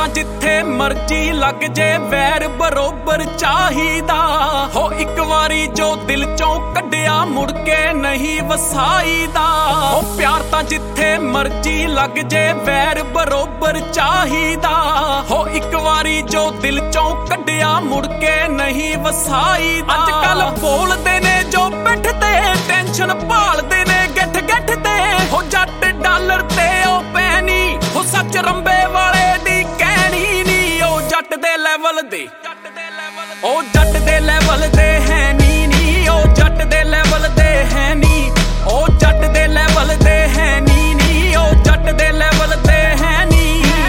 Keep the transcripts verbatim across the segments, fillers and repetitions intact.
ਤਾਂ ਜਿੱਥੇ ਮਰਜੀ ਲੱਗ ਜੇ ਵੈਰ ਬਰੋਬਰ ਚਾਹੀਦਾ ਹੋ ਇੱਕ ਵਾਰੀ ਜੋ ਦਿਲ ਚੋਂ ਕੱਢਿਆ ਮੁੜ ਕੇ ਨਹੀਂ ਵਸਾਈਦਾ ਹੋ ਪਿਆਰ ਤਾਂ ਜਿੱਥੇ ਮਰਜੀ ਲੱਗ ਜੇ ਵੈਰ ਬਰੋਬਰ ਚਾਹੀਦਾ ਹੋ ਇੱਕ ਵਾਰੀ ਜੋ ਦਿਲ ਚੋਂ ਕੱਢਿਆ ਮੁੜ ਕੇ ਨਹੀਂ ਵਸਾਈਦਾ ਅੱਜ ਕੱਲ ਬੋਲਦੇ ਨੇ ਜੋ ਪਿੱਠ ਤੇ ਟੈਨਸ਼ਨ ਭਾਲਦੇ ਨੇ ਗਿੱਠ ਗਿੱਠ ਤੇ ਹੋ ਜੱਟ ਡਾਲਰ ਤੇ ਉਹ ਪੈਣੀ ਹੋ ਸੱਚ ਰੰਬੇ ਵਾਲੇ ਦੀ ਕਹਿਣੀ ਨੀ ਉਹ ਜੱਟ ਦੇ ਲੈਵਲ ਦੇ ਉਹ ਜੱਟ ਦੇ ਲੈਵਲ ਦੇ ਹੈ ਨੀ ਨੀ ਉਹ ਜੱਟ ਦੇ ਲੈਵਲ ਦੇ ਹੈ ਨੀ ਉਹ ਜੱਟ ਦੇ ਲੈਵਲ ਦੇ ਹੈ ਨੀ ਨੀ ਉਹ ਜੱਟ ਦੇ ਲੈਵਲ ਦੇ ਹੈ ਨੀ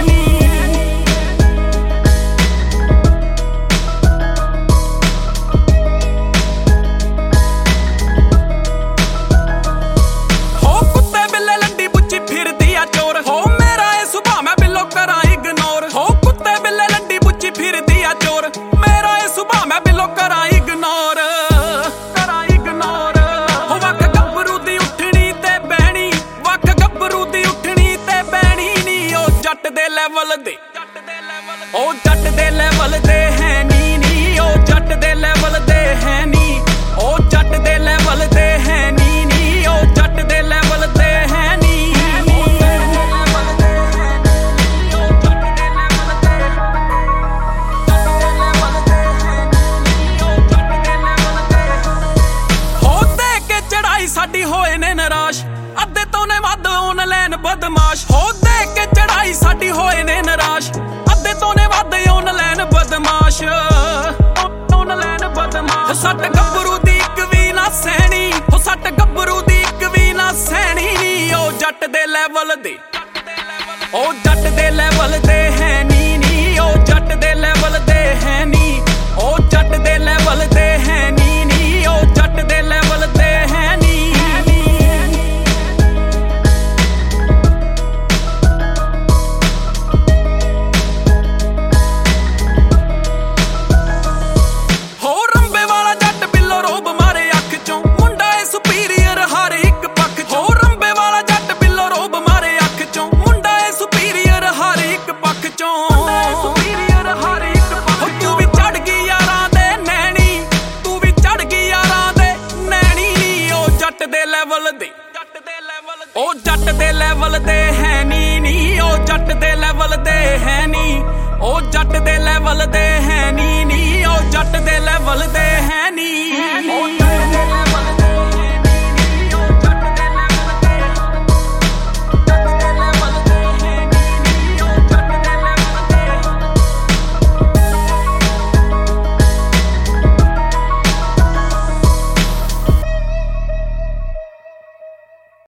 ਲੈਵਲ ਦੇ ਉਹ ਜੱਟ ਦੇ ਲੈਵਲ ਦੇ ਹੈ ਨੀ ਨੀ ਉਹ ਜੱਟ ਦੇ ਲੈਵਲ ਦੇ ਹੈ ਨੀ ਉਹ ਜੱਟ ਦੇ ਲੈਵਲ ਦੇ ਹੈ ਨੀ ਨੀ ਉਹ ਜੱਟ ਦੇ ਲੈਵਲ ਦੇ ਹੈ ਨੀ ਹੋ ਦੇ ਕੇ ਚੜਾਈ ਸਾਡੀ ਹੋਏ ਨੇ ਨਿਰਾਸ਼ ਅੱਧੇ ਤੋਂ ਨੇ ਵੱਧ ਆਨਲਾਈਨ ਬਦਮਾਸ਼ ਹੋ ਦੇ ਕੇ ਚੜਾਈ ਸਾਡੀ ਹੋਏ ਨੇ ਨਿਰਾਸ਼ ਅੱਧੇ ਤੋਂ ਨੇ ਵੱਧ ਆਨਲਾਈਨ ਬਦਮਾਸ਼ ਆਨਲਾਈਨ ਬਦਮਾਸ਼ ਸੱਟ ਗੱਭਰੂ ਦੀ ਇੱਕ ਵੀ ਨਾ ਸਹਿਣੀ ਹੋ ਸੱਟ ਗੱਭਰੂ ਦੀ ਇੱਕ ਵੀ ਨਾ ਸਹਿਣੀ ਨੀ ਉਹ ਜੱਟ ਦੇ ਲੈਵਲ ਦੇ ਉਹ ਜੱਟ ਦੇ ਲੈਵਲ ਦੇ ਹੈ ਨੀ ਨੀ ਉਹ ਜੱਟ ਦੇ ਲੈਵਲ ਦੇ ਹੈ ਨੀ ਉਹ ਜੱਟ ਦੇ ਲੈਵਲ ਦੇ ਹੈ ਨੀ ਨੀ ਉਹ ਜੱਟ ਦੇ ਲੈਵਲ ਦੇ ਹੈ ਨੀ ਉਹ ਜੱਟ ਦੇ ਲੈਵਲ ਦੇ ਹੈ ਨੀ ਨੀ ਉਹ ਜੱਟ ਦੇ ਲੈਵਲ ਦੇ ਹੈ ਨੀ ਉਹ ਜੱਟ ਦੇ ਲੈਵਲ ਦੇ ਹੈ ਨੀ ਨੀ ਉਹ ਜੱਟ ਦੇ ਲੈਵਲ ਦੇ